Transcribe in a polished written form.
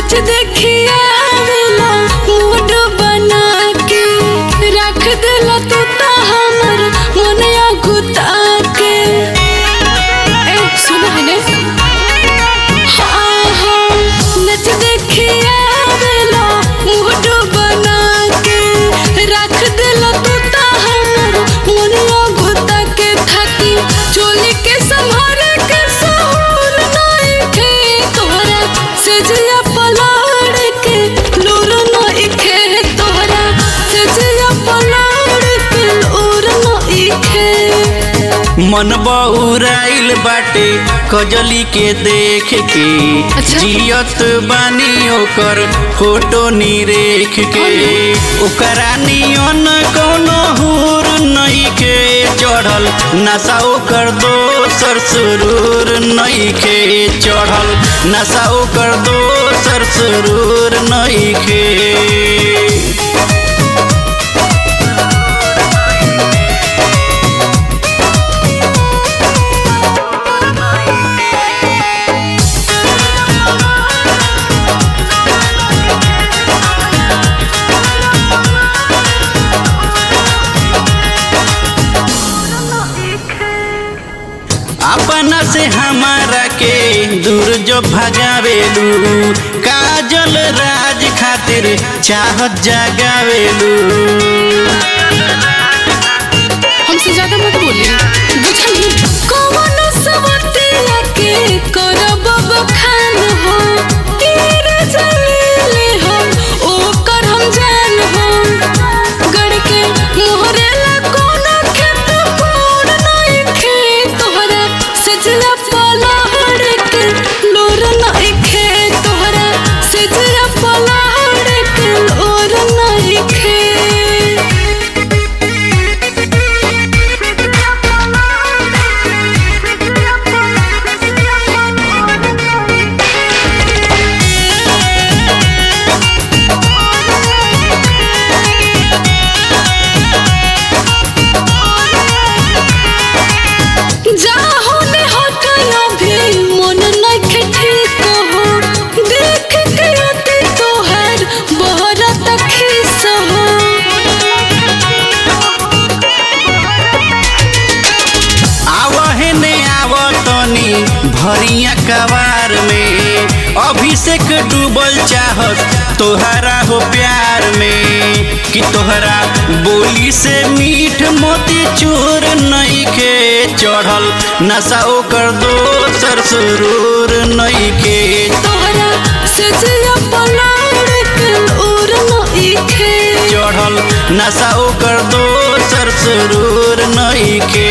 नच देखिया मूड बना के रख दिला तू ता हमर मनया गुता के। सुना है ने हाँ नच देखिया मूड बना के रख दिला तू ता हमर मनया गुता के। थाकी चोली के संभार के सहूर नहीं थे तोहरा सजिया पलाड़ के लूर नहीं खे तोहरा सजिया पलाड़ के लूर नहीं खे। मन बहुराइल बाटे कजली के देख के जियत बानी ओकर फोटो निरेख के। ओकरा नियन कोनो हुर नहीं के चढ़ल नशा ओकर दोसर सुरूर नहीं के चढ़ल नशा ओकर दोसर सुरूर नहीं के। अपना से हमारा के दूर जो भगावेलू काजल राज खातिर चाहत जगावेलू। हमसे ज्यादा मत बोलिए बुझली। कौन सवतिया के करब बखान हो तेरे जलीले हो ओकर हम जान हो। गड़ के मोहरे ला कोनो खेत कोड़ नहीं खे तोहरा सजना पलाड़ के लोर नहीं खे तोहरा सजना पलाड़ के लोर नहीं खे। भरिया कवार में अभिषेक डूबल चाहत तोहरा हो प्यार में कि तोहरा बोली से मीठ मोती चूर नहीं के चढ़ल नशा ओकर दोसर सुरूर नहीं के तोहरा सजिया पलाड़ के लूर नहीं खे चढ़ल नशा ओकर दोसर सुरूर नहीं के।